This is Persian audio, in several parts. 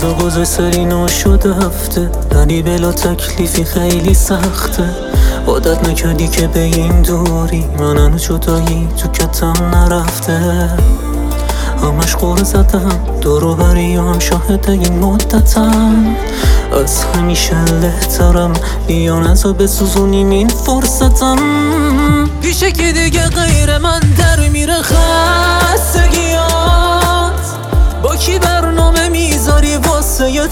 روزا گذاشت شده هفته، ولی بلا تکلیفی خیلی سخته. عادت نکردی که به این دوری منو جدایی تو کتم نرفته. همش قور زدم دورو بری هم شاهد این مدتم. از همیشه لهترم بیا نزا بسوزونیم این فرصتم. پیشه که دیگه غیر من در میره خستگیات. با کی برنامه میذاری واسه ی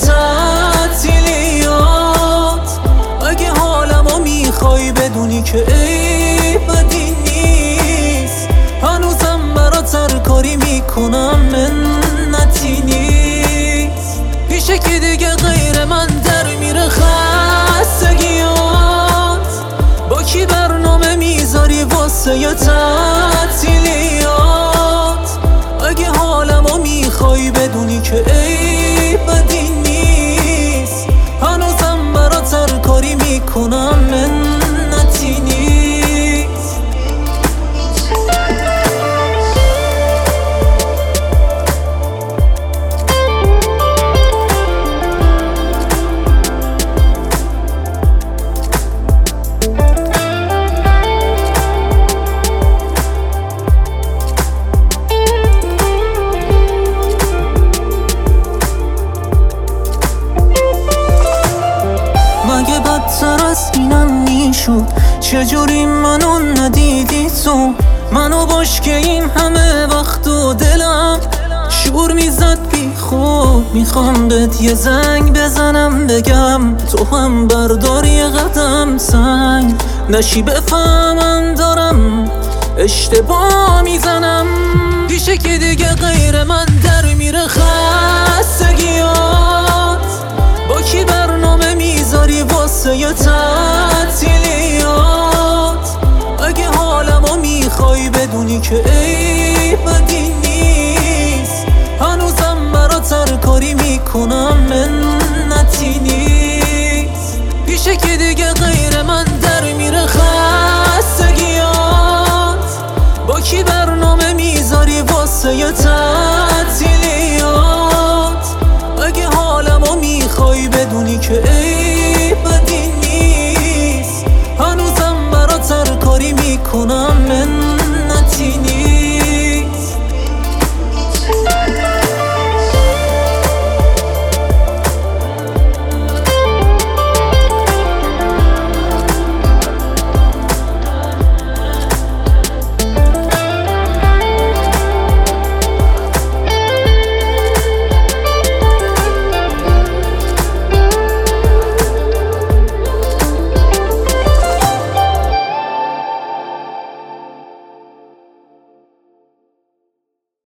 تعطیلیات؟ اگه حالمو میخوای بدونی که ای بدی نیست. هنوزم برات هر کاری میکنم منتی نیست. پیشه که دیگه غیر من در میره خستگیات. با کی برنامه میذاری واسه ی تعطیلیات؟ اگه حالمو میخوای بدونی که ای بدی نیست. هنوزم برات هر کاری میکنم منتی نیست. مگه بدتر از اینم میشد؟ چجوری منو ندیدی تو؟ منو باش که این همه وقت و دلم شور میزد بی خود. میخوام بهت یه زنگ بزنم بگم تو هم بردار یه قدم سنگ نشی بفهمم دارم اشتباه میزنم. پیشه که دیگه غیر من در میره خستگیات. با کی برنامه میذاری واسه ی تعطیلیات؟ اگه حالمو میخوای بدونی که ای بدی نیست. هنوزم برات هر کاری میکنم منتی نیست. پیشه که دیگه غیر من در میره خستگیات. با کی برنامه میذاری واسه ی تعطیلیات؟ اگه حالمو میخوای بدونی که